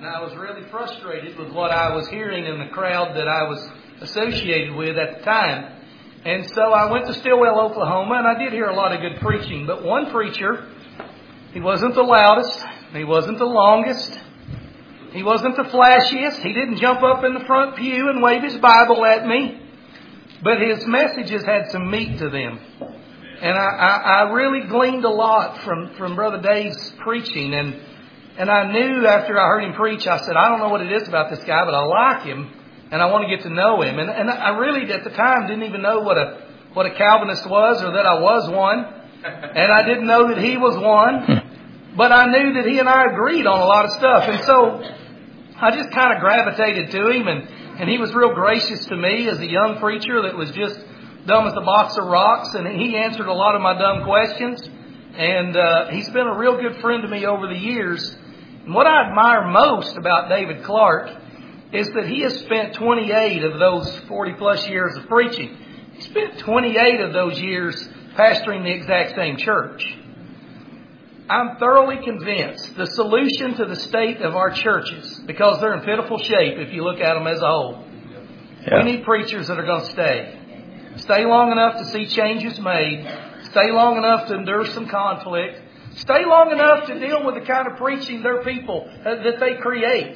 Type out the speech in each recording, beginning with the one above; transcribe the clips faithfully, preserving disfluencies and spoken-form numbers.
And I was really frustrated with what I was hearing in the crowd that I was associated with at the time. And so I went to Stillwell, Oklahoma, and I did hear a lot of good preaching. But one preacher, he wasn't the loudest, he wasn't the longest, he wasn't the flashiest, he didn't jump up in the front pew and wave his Bible at me. But his messages had some meat to them. And I, I, I really gleaned a lot from, from Brother Dave's preaching. And, and I knew after I heard him preach, I said, I don't know what it is about this guy, but I like him. And I want to get to know him. And, and I really, at the time, didn't even know what a what a Calvinist was or that I was one. And I didn't know that he was one. But I knew that he and I agreed on a lot of stuff. And so I just kind of gravitated to him. And, and he was real gracious to me as a young preacher that was just dumb as a box of rocks. And he answered a lot of my dumb questions. And uh, he's been a real good friend to me over the years. And what I admire most about David Clark is that he has spent twenty-eight of those forty plus years of preaching. He spent twenty-eight of those years pastoring the exact same church. I'm thoroughly convinced the solution to the state of our churches, because they're in pitiful shape if you look at them as a whole, yeah. We need preachers that are going to stay. Stay long enough to see changes made. Stay long enough to endure some conflict. Stay long enough to deal with the kind of preaching their people uh, that they create.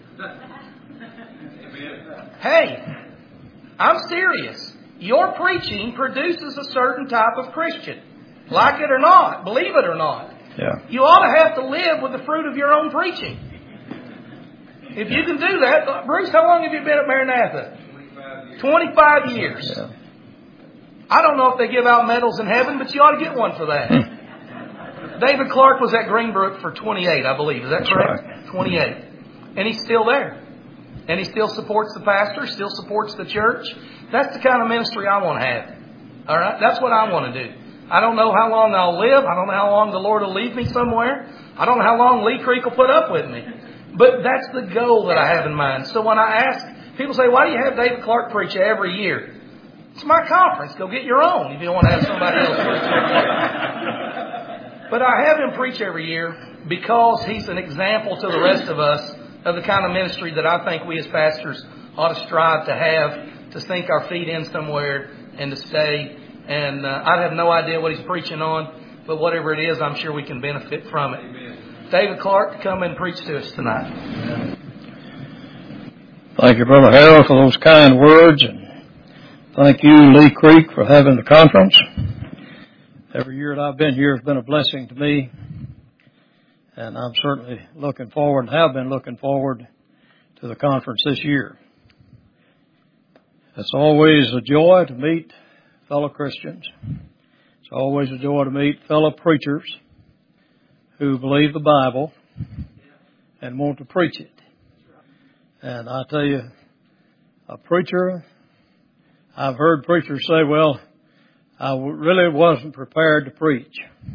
Hey, I'm serious. Your preaching produces a certain type of Christian. Like it or not, believe it or not. Yeah. You ought to have to live with the fruit of your own preaching. If you can do that, Bruce, how long have you been at Maranatha? twenty-five years. Yeah. I don't know if they give out medals in heaven, but you ought to get one for that. David Clark was at Greenbrook for twenty-eight, I believe. Is that That's correct? Right. twenty-eight. And he's still there. And he still supports the pastor, still supports the church. That's the kind of ministry I want to have. All right? That's what I want to do. I don't know how long I'll live. I don't know how long the Lord will leave me somewhere. I don't know how long Lee Creek will put up with me. But that's the goal that I have in mind. So when I ask, people say, why do you have David Clark preach every year? It's my conference. Go get your own if you want to have somebody else preach. But I have him preach every year because he's an example to the rest of us of the kind of ministry that I think we as pastors ought to strive to have, to sink our feet in somewhere and to stay. And uh, I have no idea what he's preaching on, but whatever it is, I'm sure we can benefit from it. Amen. David Clark, come and preach to us tonight. Thank you, Brother Harold, for those kind words. And thank you, Lee Creek, for having the conference. Every year that I've been here has been a blessing to me. And I'm certainly looking forward and have been looking forward to the conference this year. It's always a joy to meet fellow Christians. It's always a joy to meet fellow preachers who believe the Bible and want to preach it. And I tell you, a preacher, I've heard preachers say, well, I really wasn't prepared to preach.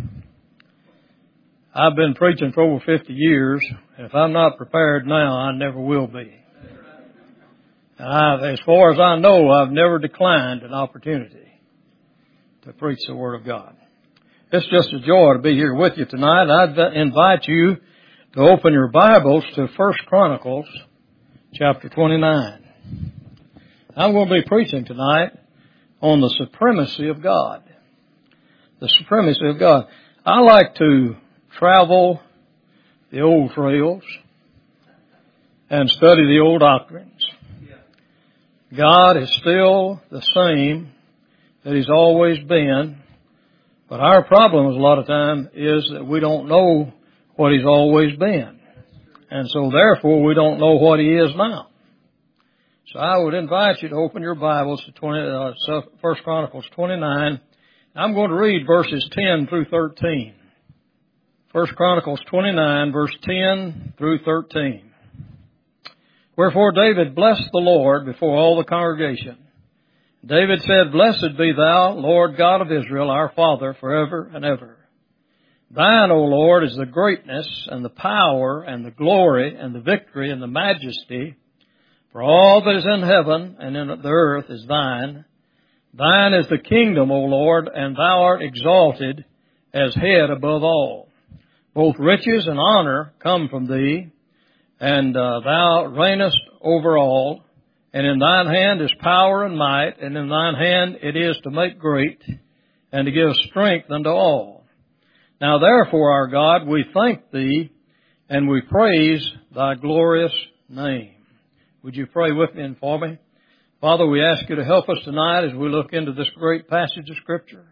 I've been preaching for over fifty years, and if I'm not prepared now, I never will be. And I, as far as I know, I've never declined an opportunity to preach the Word of God. It's just a joy to be here with you tonight. I'd invite you to open your Bibles to First Chronicles chapter twenty-nine. I'm going to be preaching tonight on the supremacy of God. The supremacy of God. I like to travel the old trails and study the old doctrines. God is still the same that He's always been, but our problem a lot of time is that we don't know what He's always been. And so therefore we don't know what He is now. So I would invite you to open your Bibles to twenty, uh, First Chronicles twenty-nine. I'm going to read verses ten through thirteen. First Chronicles twenty-nine, verse ten through thirteen. Wherefore David blessed the Lord before all the congregation. David said, Blessed be thou, Lord God of Israel, our Father, forever and ever. Thine, O Lord, is the greatness and the power and the glory and the victory and the majesty. For all that is in heaven and in the earth is thine. Thine is the kingdom, O Lord, and thou art exalted as head above all. Both riches and honor come from thee, and uh, thou reignest over all, and in thine hand is power and might, and in thine hand it is to make great, and to give strength unto all. Now therefore, our God, we thank thee, and we praise thy glorious name. Would you pray with me and for me? Father, we ask you to help us tonight as we look into this great passage of Scripture.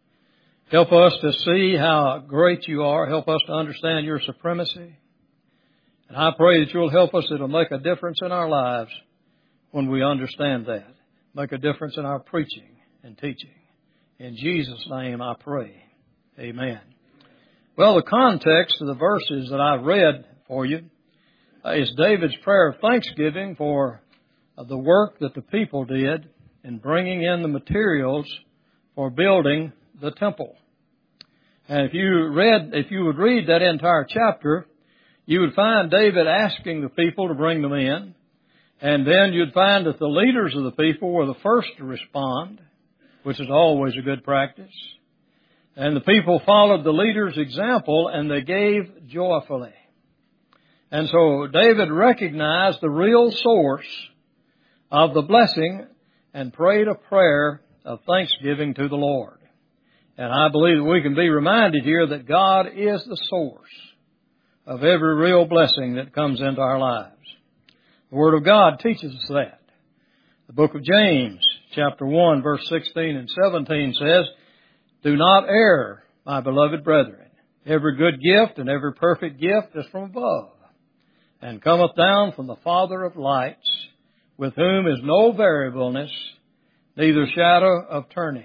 Help us to see how great you are. Help us to understand your supremacy. And I pray that you'll help us. It'll make a difference in our lives when we understand that. Make a difference in our preaching and teaching. In Jesus' name I pray. Amen. Well, the context of the verses that I've read for you is David's prayer of thanksgiving for the work that the people did in bringing in the materials for building the temple. And if you read, if you would read that entire chapter, you would find David asking the people to bring them in, and then you'd find that the leaders of the people were the first to respond, which is always a good practice. And the people followed the leader's example, and they gave joyfully. And so David recognized the real source of the blessing and prayed a prayer of thanksgiving to the Lord. And I believe that we can be reminded here that God is the source of every real blessing that comes into our lives. The Word of God teaches us that. The book of James, chapter one, verse sixteen and seventeen says, "Do not err, my beloved brethren. Every good gift and every perfect gift is from above, and cometh down from the Father of lights, with whom is no variableness, neither shadow of turning."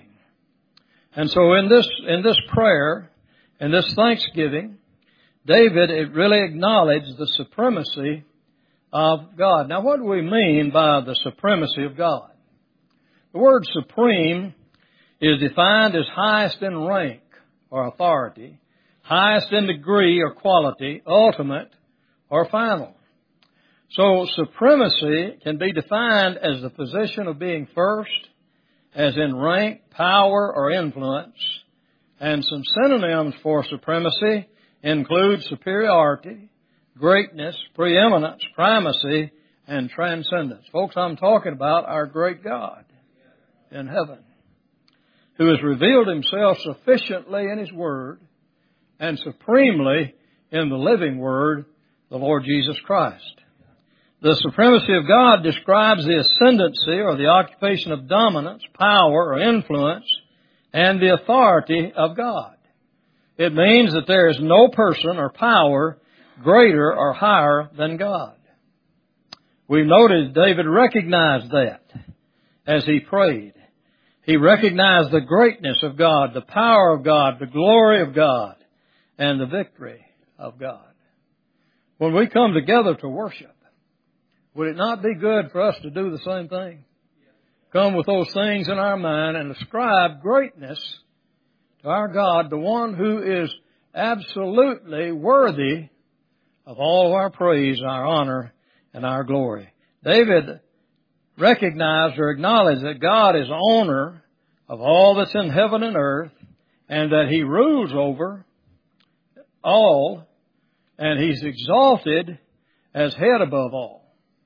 And so in this, in this prayer, in this thanksgiving, David, it really acknowledged the supremacy of God. Now, what do we mean by the supremacy of God? The word supreme is defined as highest in rank or authority, highest in degree or quality, ultimate or final. So supremacy can be defined as the position of being first, as in rank, power, or influence. And some synonyms for supremacy include superiority, greatness, preeminence, primacy, and transcendence. Folks, I'm talking about our great God in heaven, who has revealed himself sufficiently in his Word and supremely in the living Word, the Lord Jesus Christ. The supremacy of God describes the ascendancy or the occupation of dominance, power, or influence, and the authority of God. It means that there is no person or power greater or higher than God. We noted David recognized that as he prayed. He recognized the greatness of God, the power of God, the glory of God, and the victory of God. When we come together to worship, would it not be good for us to do the same thing? Come with those things in our mind and ascribe greatness to our God, the one who is absolutely worthy of all of our praise, our honor, and our glory. David recognized or acknowledged that God is owner of all that's in heaven and earth, and that he rules over all, and he's exalted as head above all.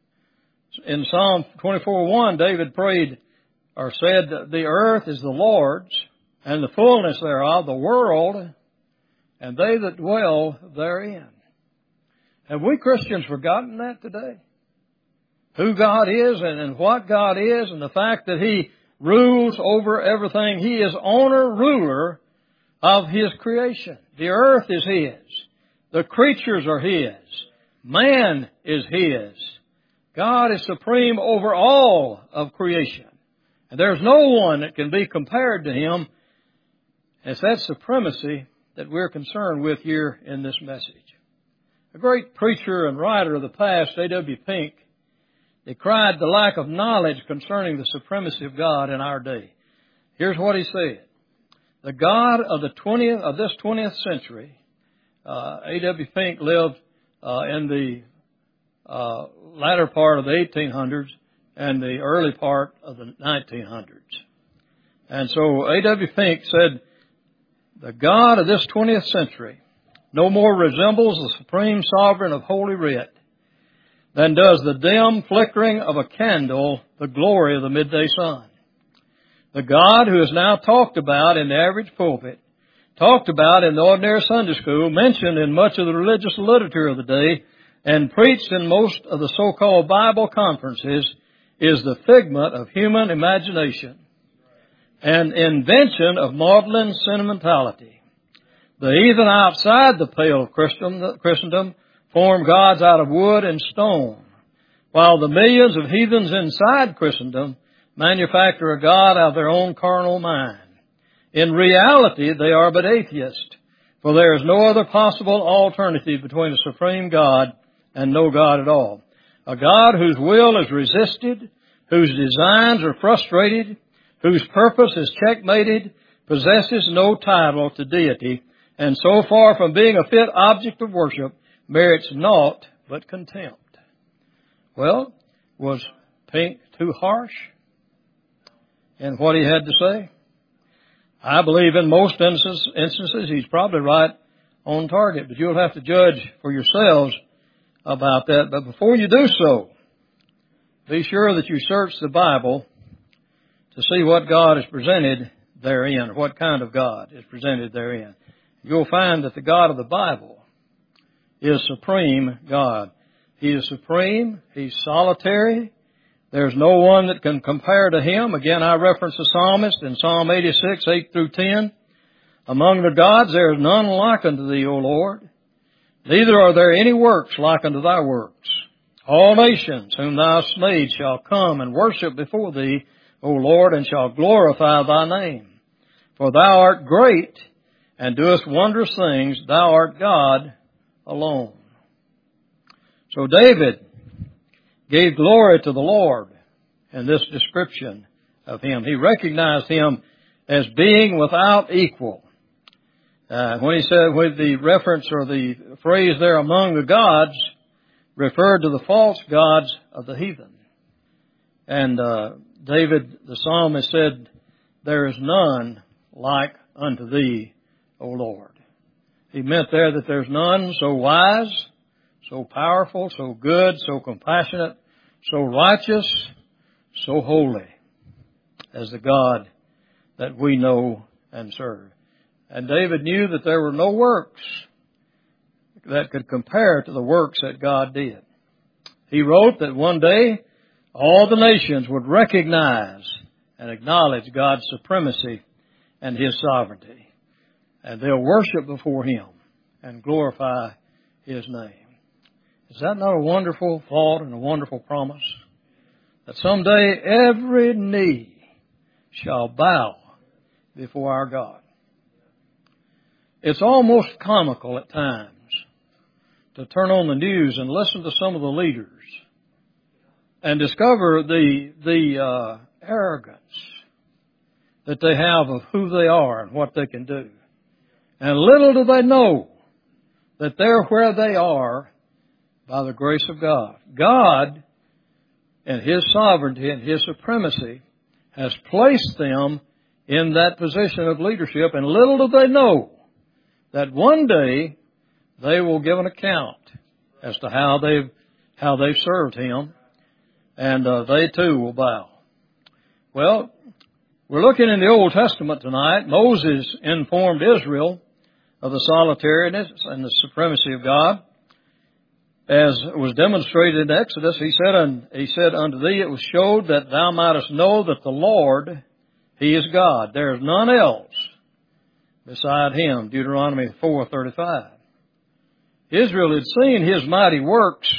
In Psalm twenty-four one, David prayed or said, "The earth is the Lord's, and the fullness thereof, the world, and they that dwell therein." Have we Christians forgotten that today? Who God is and, and what God is, and the fact that he rules over everything. He is owner, ruler of his creation. The earth is his. The creatures are his. Man is his. God is supreme over all of creation. And there's no one that can be compared to him. It's that supremacy that we're concerned with here in this message. A great preacher and writer of the past, A W Pink, decried the lack of knowledge concerning the supremacy of God in our day. Here's what he said. The God of the twentieth of this twentieth century, uh, A W Pink lived uh, in the uh, latter part of the eighteen hundreds and the early part of the nineteen hundreds. And so A W Pink said, the God of this twentieth century no more resembles the supreme sovereign of Holy Writ than does the dim flickering of a candle the glory of the midday sun. The God who is now talked about in the average pulpit, talked about in the ordinary Sunday school, mentioned in much of the religious literature of the day, and preached in most of the so-called Bible conferences, is the figment of human imagination, an invention of maudlin sentimentality. The heathen outside the pale of Christendom form gods out of wood and stone, while the millions of heathens inside Christendom manufacture a god out of their own carnal mind. In reality, they are but atheists, for there is no other possible alternative between a supreme God and no God at all. A God whose will is resisted, whose designs are frustrated, whose purpose is checkmated, possesses no title to deity, and so far from being a fit object of worship, merits naught but contempt. Well, was Pink too harsh in what he had to say? I believe in most instances, instances he's probably right on target, but you'll have to judge for yourselves about that. But before you do so, be sure that you search the Bible to see what God is presented therein, or what kind of God is presented therein. You'll find that the God of the Bible is supreme God. He is supreme. He's solitary. There's no one that can compare to Him. Again, I reference the psalmist in Psalm eighty-six, eight through ten. Among the gods there is none like unto Thee, O Lord. Neither are there any works like unto Thy works. All nations whom Thou hast made shall come and worship before Thee, O Lord, and shall glorify Thy name. For Thou art great, and doest wondrous things. Thou art God alone. So David gave glory to the Lord in this description of Him. He recognized Him as being without equal. Uh, when he said, with the reference or the phrase there, among the gods, referred to the false gods of the heathen. And uh, David, the psalmist, said, there is none like unto Thee, O Lord. He meant there that there's none so wise, so powerful, so good, so compassionate, so righteous, so holy as the God that we know and serve. And David knew that there were no works that could compare to the works that God did. He wrote that one day all the nations would recognize and acknowledge God's supremacy and His sovereignty. And they'll worship before Him and glorify His name. Is that not a wonderful thought and a wonderful promise? That someday every knee shall bow before our God. It's almost comical at times to turn on the news and listen to some of the leaders and discover the the uh, arrogance that they have of who they are and what they can do. And little do they know that they're where they are by the grace of God. God, in His sovereignty and His supremacy, has placed them in that position of leadership, and little do they know that one day they will give an account as to how they've how they've served Him, and uh, they too will bow. Well, we're looking in the Old Testament tonight. Moses informed Israel of the solitariness and the supremacy of God, as was demonstrated in Exodus. He said, and he said unto thee, it was showed that thou mightest know that the Lord, He is God. There is none else beside Him. Deuteronomy four thirty-five. Israel had seen His mighty works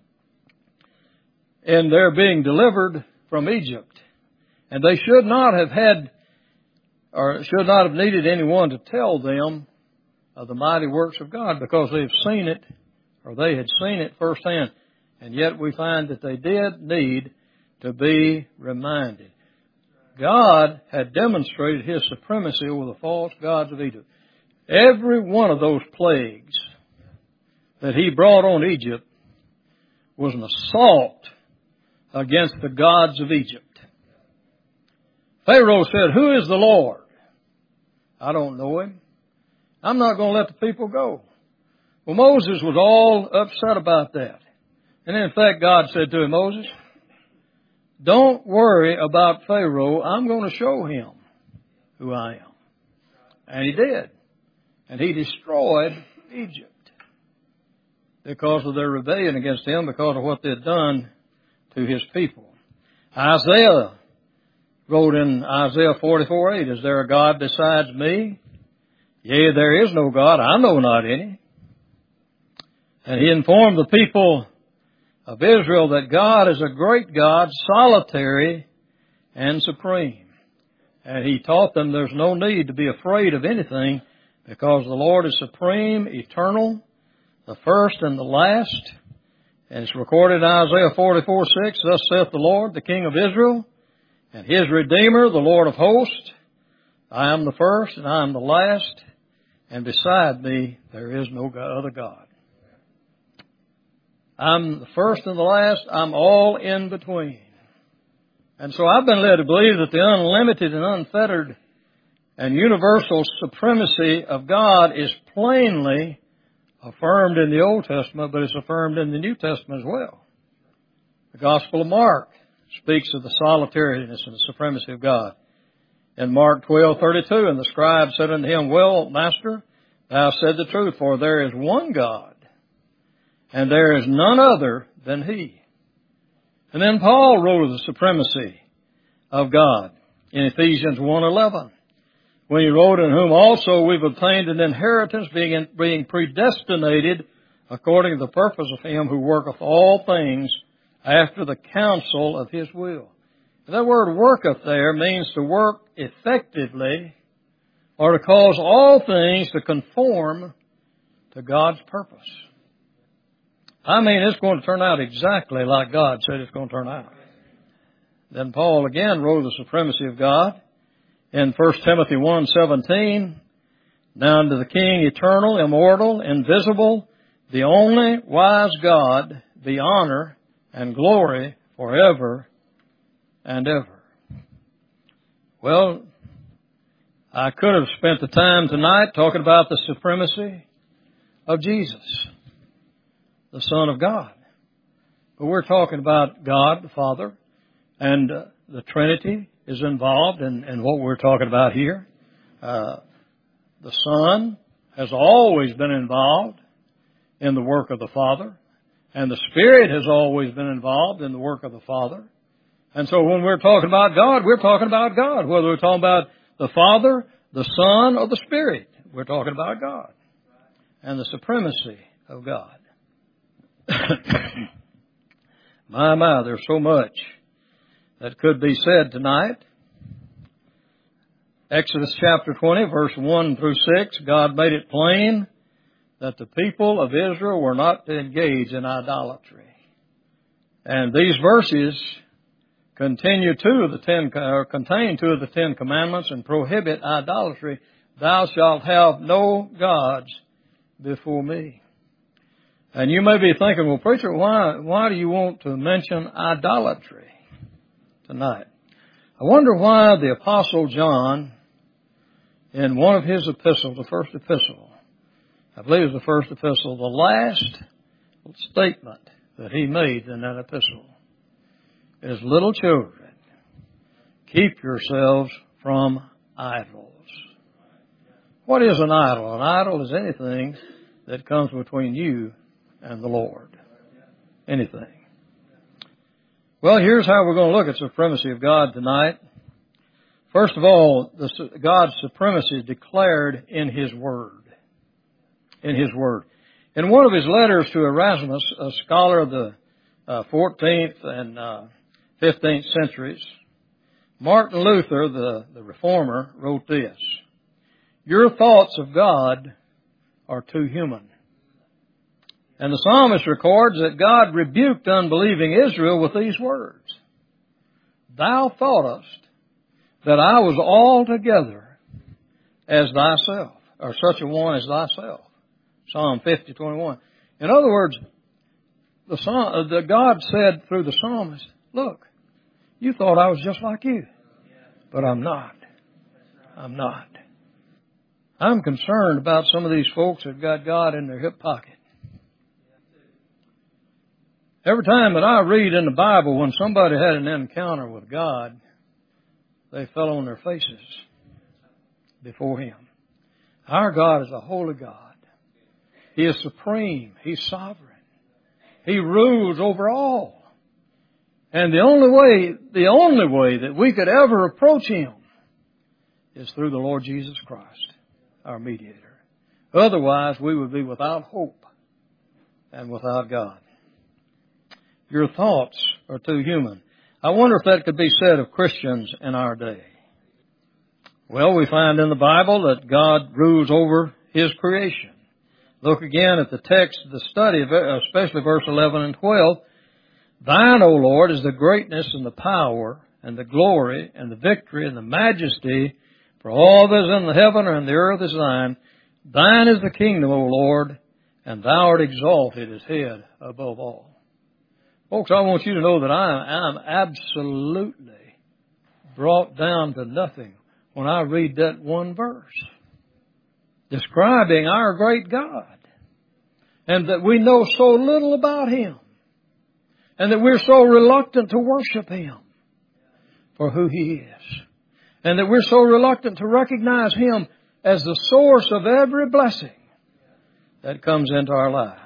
in their being delivered from Egypt. And they should not have had, or should not have needed anyone to tell them of the mighty works of God, because they've seen it, or they had seen it firsthand. And yet we find that they did need to be reminded. God had demonstrated His supremacy over the false gods of Egypt. Every one of those plagues that He brought on Egypt was an assault against the gods of Egypt. Pharaoh said, who is the Lord? I don't know Him. I'm not going to let the people go. Well, Moses was all upset about that. And in fact, God said to him, Moses, don't worry about Pharaoh. I'm going to show him who I am. And he did. And he destroyed Egypt because of their rebellion against him, because of what they had done to his people. Isaiah wrote in Isaiah forty-four eight, is there a God besides me? Yea, there is no God. I know not any. And he informed the people of Israel that God is a great God, solitary and supreme. And he taught them there's no need to be afraid of anything because the Lord is supreme, eternal, the first and the last. And it's recorded in Isaiah forty-four six, thus saith the Lord, the King of Israel, and his Redeemer, the Lord of hosts. I am the first and I am the last, and beside me there is no other God. I'm the first and the last. I'm all in between. And so I've been led to believe that the unlimited and unfettered and universal supremacy of God is plainly affirmed in the Old Testament, but it's affirmed in the New Testament as well. The Gospel of Mark speaks of the solitariness and the supremacy of God. In Mark twelve thirty-two, and the scribe said unto him, well, Master, thou said the truth, for there is one God, and there is none other than He. And then Paul wrote of the supremacy of God in Ephesians one eleven, when he wrote, in whom also we've obtained an inheritance, being, being predestinated according to the purpose of Him who worketh all things after the counsel of His will. And that word worketh there means to work effectively or to cause all things to conform to God's purpose. I mean, it's going to turn out exactly like God said it's going to turn out. Then Paul again wrote of the supremacy of God in First Timothy one seventeen. Now unto the King, eternal, immortal, invisible, the only wise God, be honor and glory forever and ever. Well, I could have spent the time tonight talking about the supremacy of Jesus, the Son of God. But we're talking about God, the Father, and uh, the Trinity is involved in, in what we're talking about here. Uh, the Son has always been involved in the work of the Father, and the Spirit has always been involved in the work of the Father. And so when we're talking about God, we're talking about God. Whether we're talking about the Father, the Son, or the Spirit, we're talking about God and the supremacy of God. My, my, there's so much that could be said tonight. Exodus chapter twenty, verse one through six, God made it plain that the people of Israel were not to engage in idolatry. And these verses continue two of the ten, or contain two of the Ten Commandments and prohibit idolatry. Thou shalt have no gods before me. And you may be thinking, well, preacher, why, why do you want to mention idolatry tonight? I wonder why the Apostle John, in one of his epistles, the first epistle, I believe it was the first epistle, the last statement that he made in that epistle is, little children, keep yourselves from idols. What is an idol? An idol is anything that comes between you and the Lord. Anything. Well, here's how we're going to look at the supremacy of God tonight. First of all, the, God's supremacy is declared in His Word. In His Word. In one of his letters to Erasmus, a scholar of the uh, fourteenth and uh, fifteenth centuries, Martin Luther, the, the Reformer, wrote this: your thoughts of God are too human. And the psalmist records that God rebuked unbelieving Israel with these words: thou thoughtest that I was altogether as thyself, or such a one as thyself. Psalm fifty twenty-one. In other words, the, psalm, the God said through the psalmist, look, you thought I was just like you, but I'm not. I'm not. I'm concerned about some of these folks that got God in their hip pocket. Every time that I read in the Bible when somebody had an encounter with God, they fell on their faces before Him. Our God is a holy God. He is supreme. He's sovereign. He rules over all. And the only way, the only way that we could ever approach Him is through the Lord Jesus Christ, our mediator. Otherwise, we would be without hope and without God. Your thoughts are too human. I wonder if that could be said of Christians in our day. Well, we find in the Bible that God rules over His creation. Look again at the text of the study, especially verse eleven and twelve. Thine, O Lord, is the greatness and the power and the glory and the victory and the majesty, for all that is in the heaven and the earth is thine. Thine is the kingdom, O Lord, and thou art exalted as head above all. Folks, I want you to know that I am absolutely brought down to nothing when I read that one verse, describing our great God, and that we know so little about Him, and that we're so reluctant to worship Him for who He is, and that we're so reluctant to recognize Him as the source of every blessing that comes into our lives.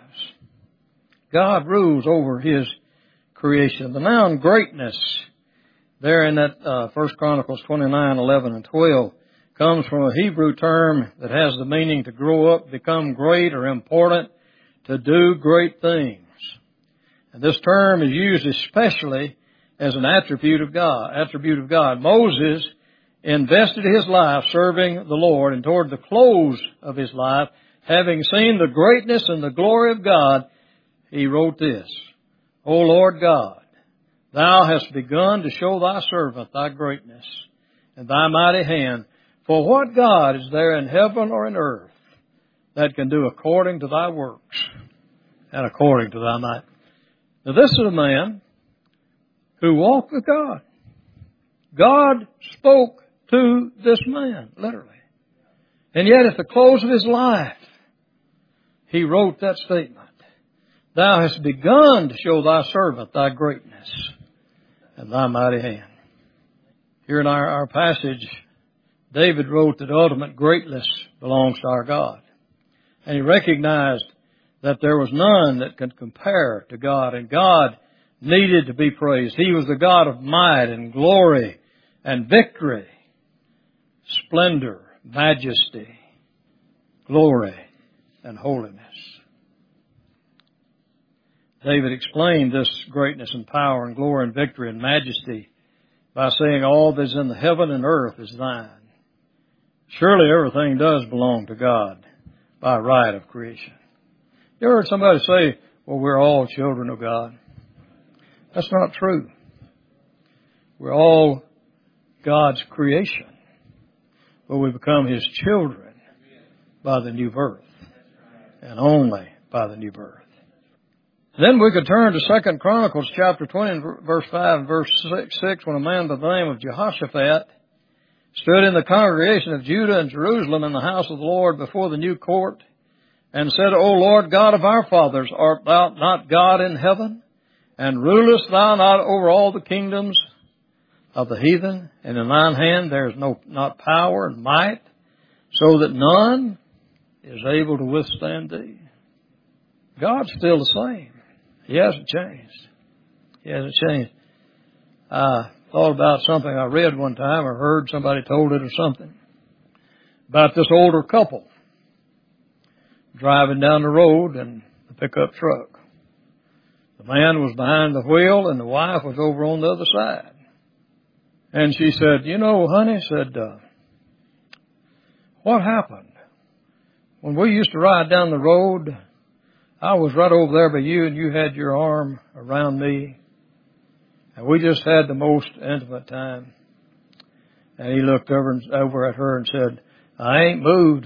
God rules over His creation. The noun greatness, there in that uh, First Chronicles twenty-nine, eleven and twelve, comes from a Hebrew term that has the meaning to grow up, become great or important, to do great things. And this term is used especially as an attribute of God. Attribute of God. Moses invested his life serving the Lord, and toward the close of his life, having seen the greatness and the glory of God, he wrote this: O Lord God, Thou hast begun to show Thy servant Thy greatness and Thy mighty hand. For what God is there in heaven or in earth that can do according to Thy works and according to Thy might? Now this is a man who walked with God. God spoke to this man, literally. And yet at the close of his life, he wrote that statement: Thou hast begun to show Thy servant Thy greatness and Thy mighty hand. Here in our, our passage, David wrote that ultimate greatness belongs to our God. And he recognized that there was none that could compare to God, and God needed to be praised. He was the God of might and glory and victory, splendor, majesty, glory, and holiness. David explained this greatness and power and glory and victory and majesty by saying, all that is in the heaven and earth is Thine. Surely everything does belong to God by right of creation. You ever heard somebody say, well, we're all children of God? That's not true. We're all God's creation, but we become His children by the new birth, and only by the new birth. Then we could turn to Second Chronicles chapter twenty, verse five and verse six, when a man by the name of Jehoshaphat stood in the congregation of Judah and Jerusalem in the house of the Lord before the new court, and said, O Lord God of our fathers, art Thou not God in heaven? And rulest Thou not over all the kingdoms of the heathen? And in Thine hand there is no not power and might, so that none is able to withstand Thee. God's still the same. He hasn't changed. He hasn't changed. I thought about something I read one time, or heard somebody told it or something, about this older couple driving down the road in the pickup truck. The man was behind the wheel and the wife was over on the other side. And she said, you know, honey, said, uh, what happened? When we used to ride down the road, I was right over there by you and you had your arm around me. And we just had the most intimate time. And he looked over, and, over at her and said, I ain't moved.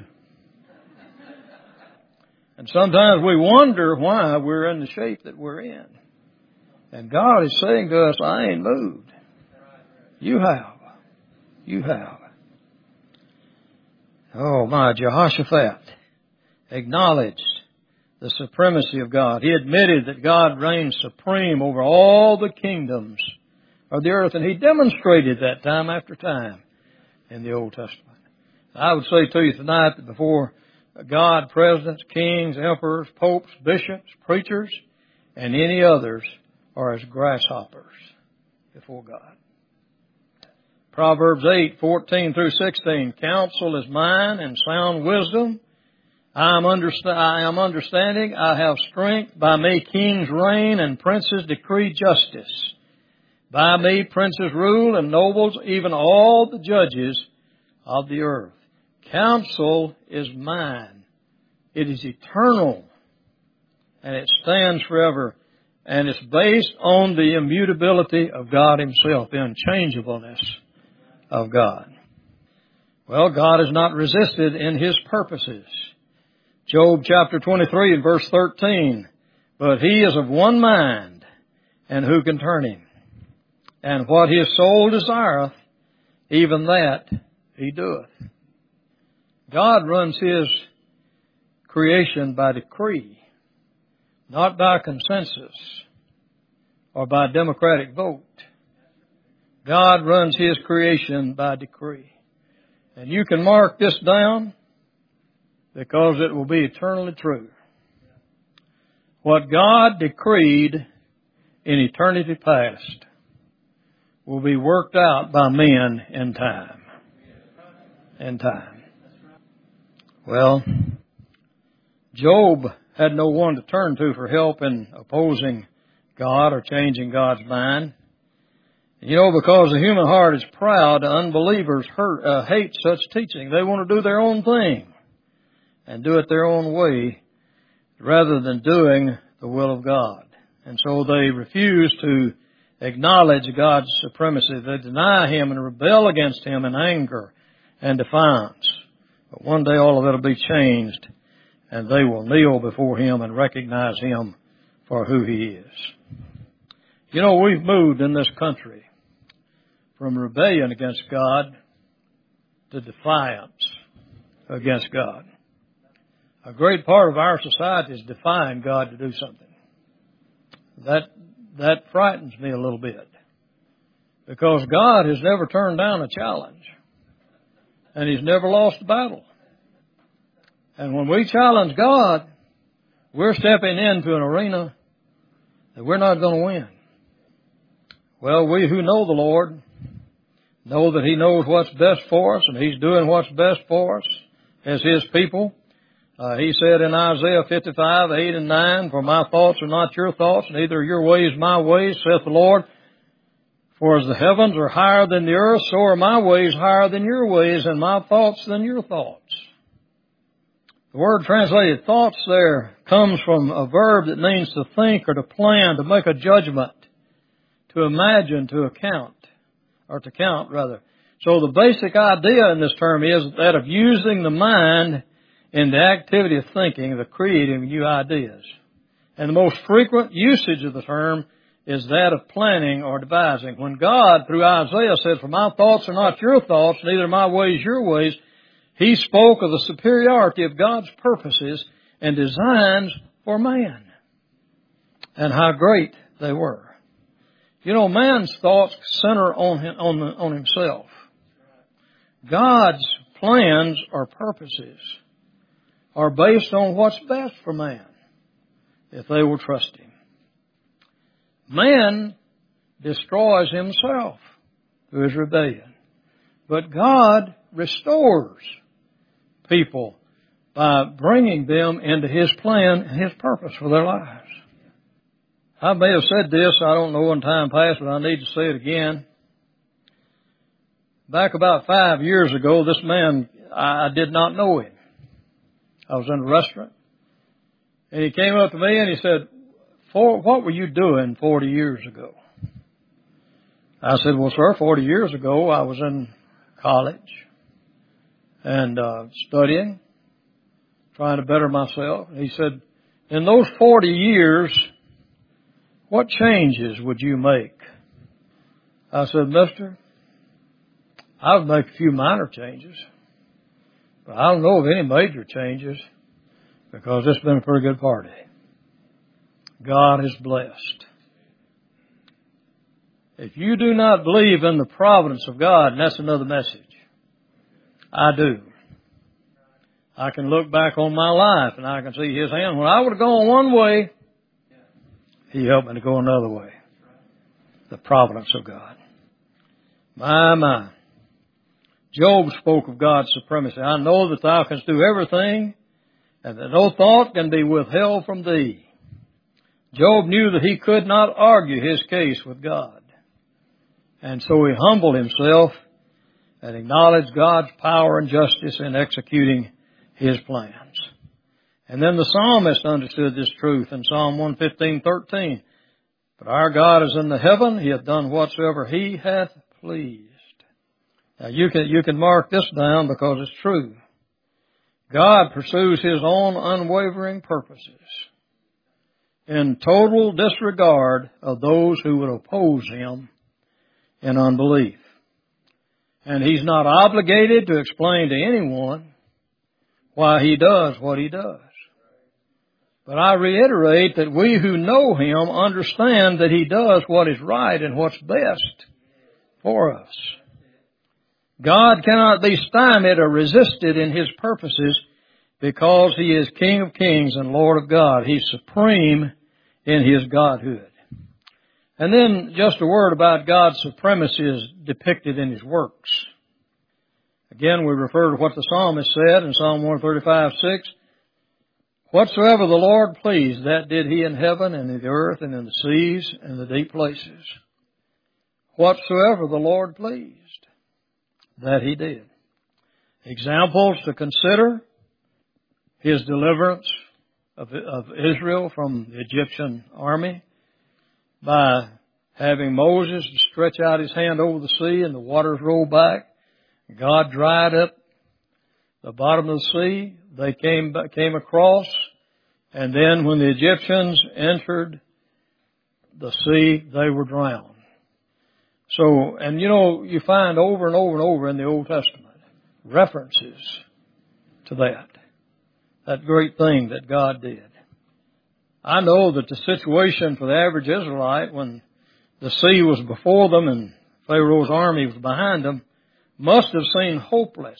And sometimes we wonder why we're in the shape that we're in. And God is saying to us, I ain't moved. You have. You have. Oh my, Jehoshaphat acknowledged the supremacy of God. He admitted that God reigns supreme over all the kingdoms of the earth, and he demonstrated that time after time in the Old Testament. I would say to you tonight that before God, presidents, kings, emperors, popes, bishops, preachers, and any others are as grasshoppers before God. Proverbs eight, fourteen through sixteen, counsel is mine and sound wisdom. I am, underst- I am understanding, I have strength. By me kings reign and princes decree justice. By me princes rule and nobles, even all the judges of the earth. Counsel is mine. It is eternal, and it stands forever, and it's based on the immutability of God Himself, the unchangeableness of God. Well, God is not resisted in His purposes. Job chapter twenty-three and verse thirteen, but He is of one mind, and who can turn Him? And what His soul desireth, even that He doeth. God runs His creation by decree, not by consensus or by democratic vote. God runs His creation by decree. And you can mark this down because it will be eternally true. What God decreed in eternity past will be worked out by men in time. In time. Well, Job had no one to turn to for help in opposing God or changing God's mind. You know, because the human heart is proud, unbelievers hurt, uh, hate such teaching. They want to do their own thing and do it their own way rather than doing the will of God. And so they refuse to acknowledge God's supremacy. They deny Him and rebel against Him in anger and defiance. But one day all of it will be changed, and they will kneel before Him and recognize Him for who He is. You know, we've moved in this country from rebellion against God to defiance against God. A great part of our society is defying God to do something. That, that frightens me a little bit, because God has never turned down a challenge, and He's never lost a battle. And when we challenge God, we're stepping into an arena that we're not going to win. Well, we who know the Lord know that He knows what's best for us, and He's doing what's best for us as His people. Uh, he said in Isaiah fifty-five, eight and nine, for my thoughts are not your thoughts, neither are your ways my ways, saith the Lord. For as the heavens are higher than the earth, so are my ways higher than your ways, and my thoughts than your thoughts. The word translated thoughts there comes from a verb that means to think or to plan, to make a judgment, to imagine, to account, or to count rather. So the basic idea in this term is that of using the mind in the activity of thinking, the creating new ideas. And the most frequent usage of the term is that of planning or devising. When God, through Isaiah, said, for my thoughts are not your thoughts, neither my ways your ways, He spoke of the superiority of God's purposes and designs for man, and how great they were. You know, man's thoughts center on him, on, the, on himself. God's plans or purposes are based on what's best for man, if they will trust Him. Man destroys himself through his rebellion, but God restores people by bringing them into His plan and His purpose for their lives. I may have said this, I don't know in time past, but I need to say it again. Back about five years ago, this man, I did not know him. I was in a restaurant, and he came up to me and he said, For, what were you doing forty years ago? I said, well, sir, forty years ago I was in college and uh, studying, trying to better myself. And he said, in those forty years, what changes would you make? I said, mister, I would make a few minor changes, but I don't know of any major changes, because it's been a pretty good party. God is blessed. If you do not believe in the providence of God, and that's another message, I do. I can look back on my life and I can see His hand. When I would have gone one way, He helped me to go another way. The providence of God. My, my. Job spoke of God's supremacy. I know that Thou canst do everything, and that no thought can be withheld from Thee. Job knew that he could not argue his case with God. And so he humbled himself and acknowledged God's power and justice in executing His plans. And then the psalmist understood this truth in Psalm one fifteen, thirteen. But our God is in the heaven, He hath done whatsoever He hath pleased. Now you can, you can mark this down because it's true. God pursues His own unwavering purposes in total disregard of those who would oppose Him in unbelief. And He's not obligated to explain to anyone why He does what He does. But I reiterate that we who know Him understand that He does what is right and what's best for us. God cannot be stymied or resisted in His purposes because He is King of kings and Lord of God. He's supreme in His Godhood. And then just a word about God's supremacy is depicted in His works. Again, we refer to what the psalmist said in Psalm one thirty-five, six. Whatsoever the Lord pleased, that did He in heaven and in the earth and in the seas and the deep places. Whatsoever the Lord pleased, that He did. Examples to consider: His deliverance of, of Israel from the Egyptian army by having Moses stretch out his hand over the sea and the waters rolled back. God dried up the bottom of the sea. They came came across, and then when the Egyptians entered the sea, they were drowned. So, and you know, you find over and over and over in the Old Testament references to that. That great thing that God did. I know that the situation for the average Israelite when the sea was before them and Pharaoh's army was behind them must have seemed hopeless.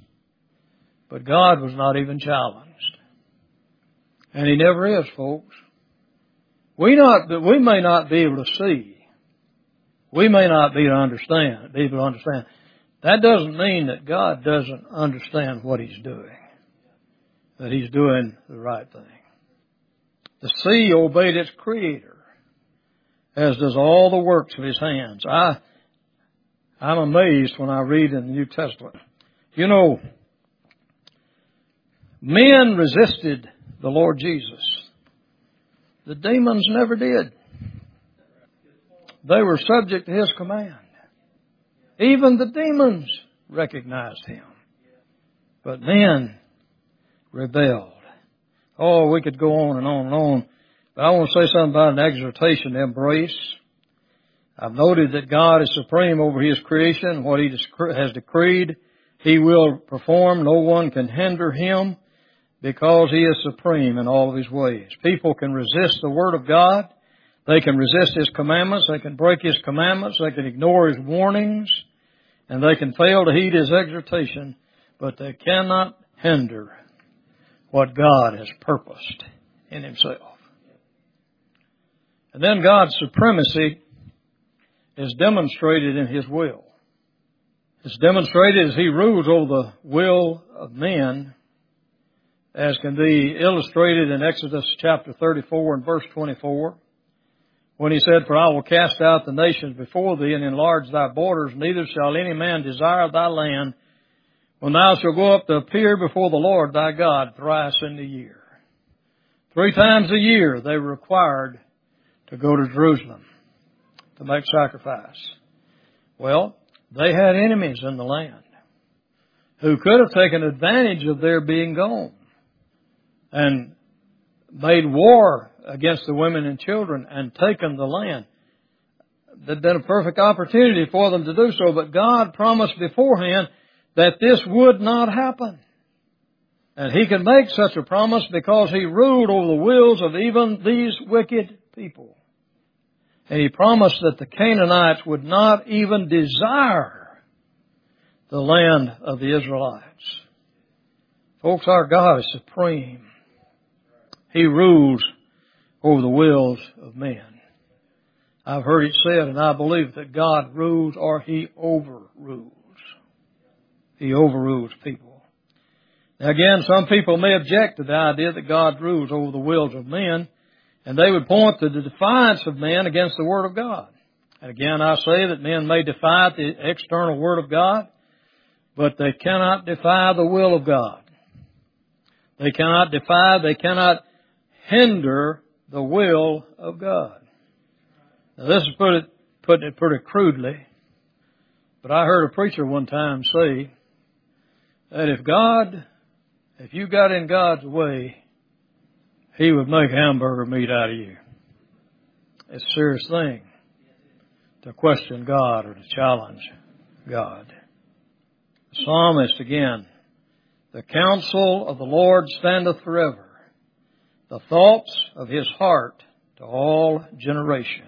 But God was not even challenged. And He never is, folks. We not, we may not be able to see. We may not be able to understand, be able to understand. That doesn't mean that God doesn't understand what He's doing. That He's doing the right thing. The sea obeyed its Creator, as does all the works of His hands. I, I'm amazed when I read in the New Testament. You know, men resisted the Lord Jesus. The demons never did. They were subject to His command. Even the demons recognized Him. But men rebelled. Oh, we could go on and on and on. But I want to say something about an exhortation to embrace. I've noted that God is supreme over His creation. What He has decreed, He will perform. No one can hinder Him because He is supreme in all of His ways. People can resist the Word of God. They can resist His commandments. They can break His commandments. They can ignore His warnings. And they can fail to heed His exhortation. But they cannot hinder what God has purposed in Himself. And then God's supremacy is demonstrated in His will. It's demonstrated as He rules over the will of men, as can be illustrated in Exodus chapter thirty-four and verse twenty-four, when He said, For I will cast out the nations before thee and enlarge thy borders, neither shall any man desire thy land, when thou shalt go up to appear before the Lord thy God thrice in the year. Three times a year they were required to go to Jerusalem to make sacrifice. Well, they had enemies in the land who could have taken advantage of their being gone and made war against the women and children and taken the land. There'd been a perfect opportunity for them to do so, but God promised beforehand that this would not happen. And He can make such a promise because He ruled over the wills of even these wicked people. And He promised that the Canaanites would not even desire the land of the Israelites. Folks, our God is supreme. He rules over the wills of men. I've heard it said, and I believe that God rules or He overrules. He overrules people. Now again, some people may object to the idea that God rules over the wills of men, and they would point to the defiance of men against the Word of God. And again, I say that men may defy the external Word of God, but they cannot defy the will of God. They cannot defy, they cannot hinder the will of God. Now this is put it, putting it pretty crudely, but I heard a preacher one time say that if God, if you got in God's way, He would make hamburger meat out of you. It's a serious thing to question God or to challenge God. The psalmist again, the counsel of the Lord standeth forever, the thoughts of His heart to all generations.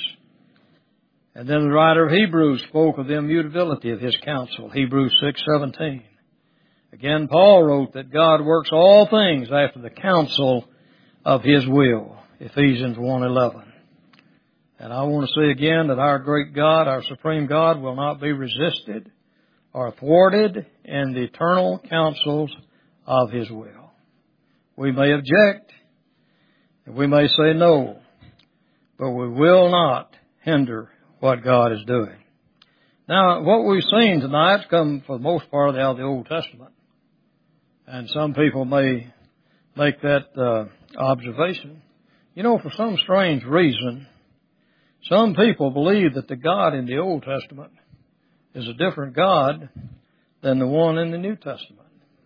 And then the writer of Hebrews spoke of the immutability of His counsel, Hebrews six seventeen. Again, Paul wrote that God works all things after the counsel of His will, Ephesians one eleven. And I want to say again that our great God, our supreme God, will not be resisted or thwarted in the eternal counsels of His will. We may object, and we may say no, but we will not hinder what God is doing. Now, what we've seen tonight come for the most part out of the Old Testament. And some people may make that uh, observation. You know, for some strange reason, some people believe that the God in the Old Testament is a different God than the one in the New Testament.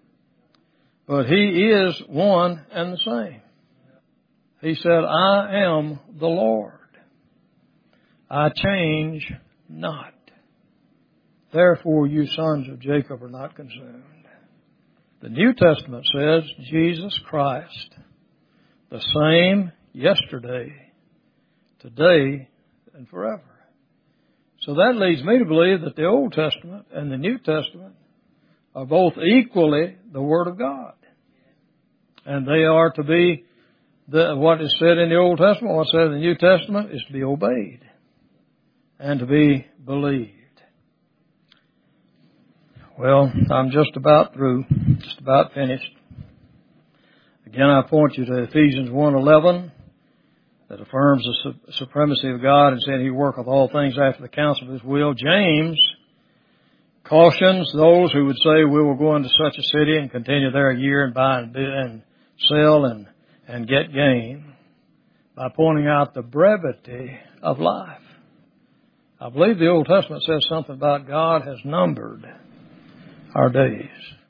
But He is one and the same. He said, I am the Lord. I change not. Therefore you sons of Jacob are not consumed. The New Testament says Jesus Christ, the same yesterday, today, and forever. So that leads me to believe that the Old Testament and the New Testament are both equally the Word of God. And they are to be, the, what is said in the Old Testament, what's said in the New Testament is to be obeyed and to be believed. Well, I'm just about through, just about finished. Again, I point you to Ephesians one eleven that affirms the su- supremacy of God and saying He worketh all things after the counsel of His will. James cautions those who would say we will go into such a city and continue there a year and buy and, and sell and, and get gain by pointing out the brevity of life. I believe the Old Testament says something about God has numbered our days.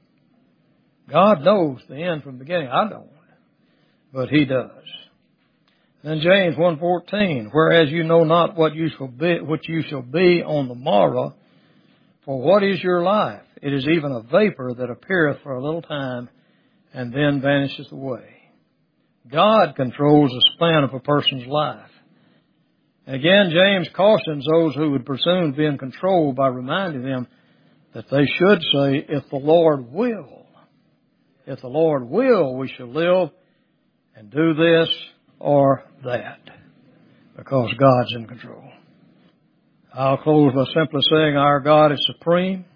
God knows the end from the beginning. I don't, but He does. Then James one fourteen, whereas you know not what you shall be, what you shall be on the morrow, for what is your life? It is even a vapor that appeareth for a little time and then vanishes away. God controls the span of a person's life. Again, James cautions those who would presume to be in control by reminding them that they should say, if the Lord will, if the Lord will, we shall live and do this or that, because God's in control. I'll close by simply saying our God is supreme.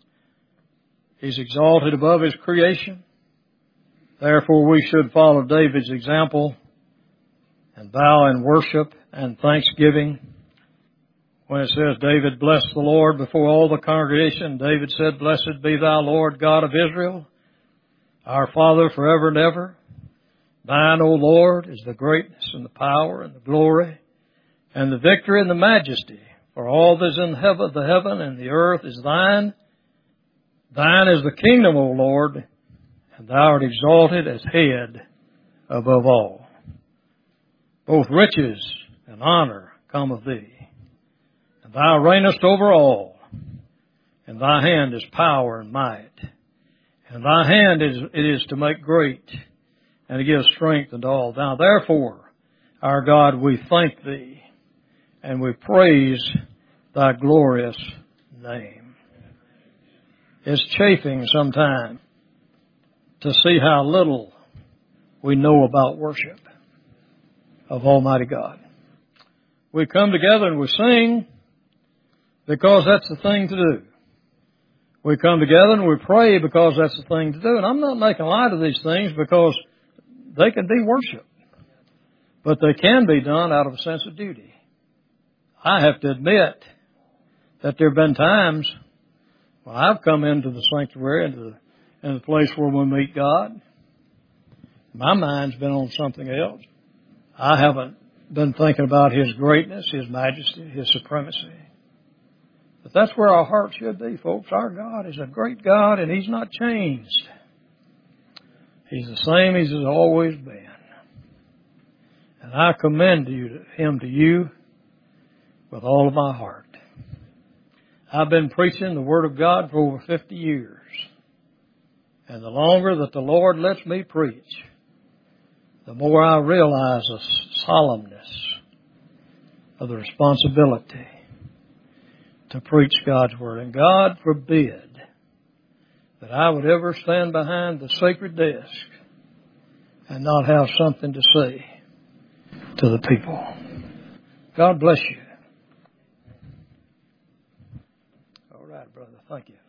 He's exalted above His creation. Therefore, we should follow David's example and bow in worship and thanksgiving. When it says, David blessed the Lord before all the congregation, David said, Blessed be Thou, Lord God of Israel, our Father forever and ever. Thine, O Lord, is the greatness and the power and the glory and the victory and the majesty. For all that is in heaven, the heaven and the earth is Thine. Thine is the kingdom, O Lord, and Thou art exalted as head above all. Both riches and honor come of Thee. And Thou reignest over all, and Thy hand is power and might. And thy hand is, it is to make great, and to give strength unto all. Now therefore, our God, we thank thee, and we praise thy glorious name. It's chafing sometimes to see how little we know about worship of Almighty God. We come together and we sing because that's the thing to do. We come together and we pray because that's the thing to do. And I'm not making light of these things because they can be worship. But they can be done out of a sense of duty. I have to admit that there have been times when I've come into the sanctuary, into the, into the place where we meet God. My mind's been on something else. I haven't been thinking about His greatness, His majesty, His supremacy. But that's where our heart should be, folks. Our God is a great God, and He's not changed. He's the same as He's always been. And I commend you, Him to you with all of my heart. I've been preaching the Word of God for over fifty years. And the longer that the Lord lets me preach, the more I realize the solemnness of the responsibility to preach God's Word. And God forbid that I would ever stand behind the sacred desk and not have something to say to the people. God bless you. All right, brother. Thank you.